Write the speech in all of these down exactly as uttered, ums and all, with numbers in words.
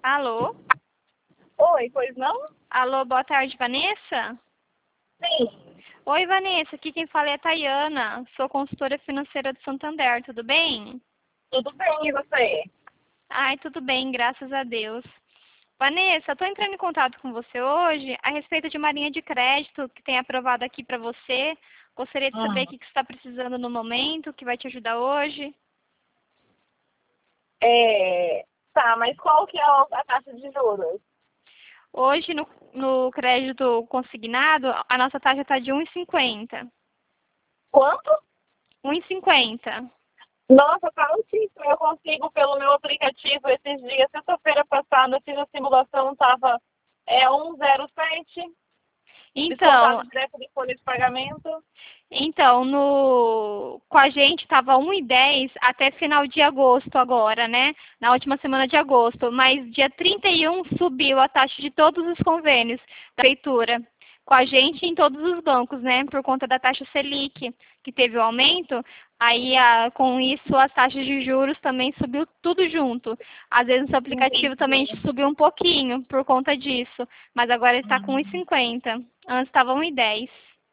Alô? Oi, pois não? Alô, boa tarde, Vanessa? Sim. Oi, Vanessa, aqui quem fala é a Tayana, sou consultora financeira do Santander, tudo bem? Tudo bem, e você? Ai, tudo bem, graças a Deus. Vanessa, estou entrando em contato com você hoje a respeito de uma linha de crédito que tem aprovado aqui para você. Gostaria de saber Hum. o que que você está precisando no momento, o que vai te ajudar hoje. É, tá, mas qual que é a a taxa de juros? Hoje, no, no crédito consignado, a nossa taxa está de um vírgula cinquenta. Quanto? um vírgula cinquenta. Nossa, tá altíssimo. Eu consigo pelo meu aplicativo esses dias. Sexta-feira passada, eu fiz a simulação, tava é, um vírgula zero sete, Então, descontado direto de folha de pagamento. Então, no... com a gente estava um e dez até final de agosto agora, né? Na última semana de agosto. Mas dia trinta e um subiu a taxa de todos os convênios da prefeitura. Com a gente em todos os bancos, né? Por conta da taxa Selic, que teve o aumento. Aí, a... com isso, as taxas de juros também subiu tudo junto. Às vezes, o seu aplicativo também Entendi. subiu um pouquinho por conta disso. Mas agora está com um e cinquenta. Antes estava um e dez.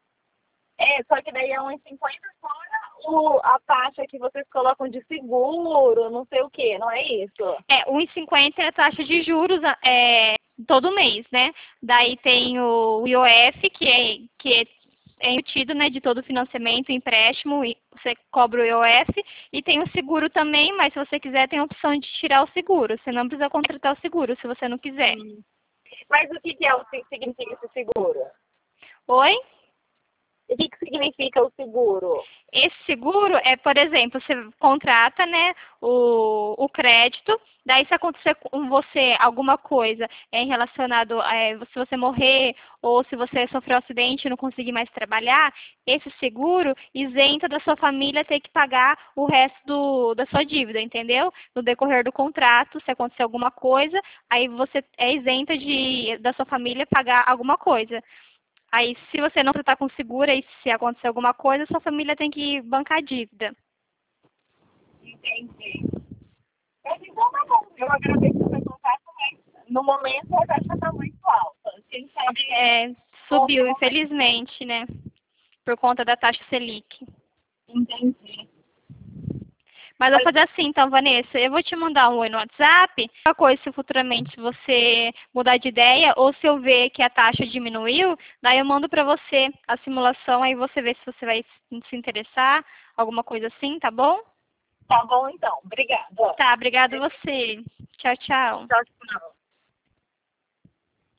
É, só que daí é um vírgula cinquenta fora o, a taxa que vocês colocam de seguro, não sei o que, não é isso? É, um vírgula cinquenta é a taxa de juros é, todo mês, né? Daí tem o I O F, que é, que é, é embutido, né, de todo financiamento, empréstimo, e você cobra o I O F, e tem o seguro também, mas se você quiser tem a opção de tirar o seguro. Você não precisa contratar o seguro, se você não quiser. Hum. Mas o que, que é o que significa esse seguro? Oi? O que, que significa o seguro? Esse seguro é, por exemplo, você contrata, né, o, o crédito, daí se acontecer com você alguma coisa em relacionado a é, se você morrer ou se você sofreu um acidente e não conseguir mais trabalhar, esse seguro isenta da sua família ter que pagar o resto do, da sua dívida, entendeu? No decorrer do contrato, se acontecer alguma coisa, aí você é isenta de, da sua família pagar alguma coisa. Aí, se você não está com seguro, aí se acontecer alguma coisa, sua família tem que bancar a dívida. Entendi. Mas então tá bom. Eu agradeço o seu contato, mas no momento a taxa está muito alta. Quem sabe É, outro subiu, momento. infelizmente, né? Por conta da taxa Selic. Entendi. Mas eu vou Mas fazer assim, então, Vanessa, eu vou te mandar um oi no WhatsApp. Qualquer coisa, se futuramente se você mudar de ideia, ou se eu ver que a taxa diminuiu, daí eu mando para você a simulação, aí você vê se você vai se interessar, alguma coisa assim, tá bom? tá bom então. Obrigada. Tá, obrigada a você. Tchau, tchau. Tchau, tchau.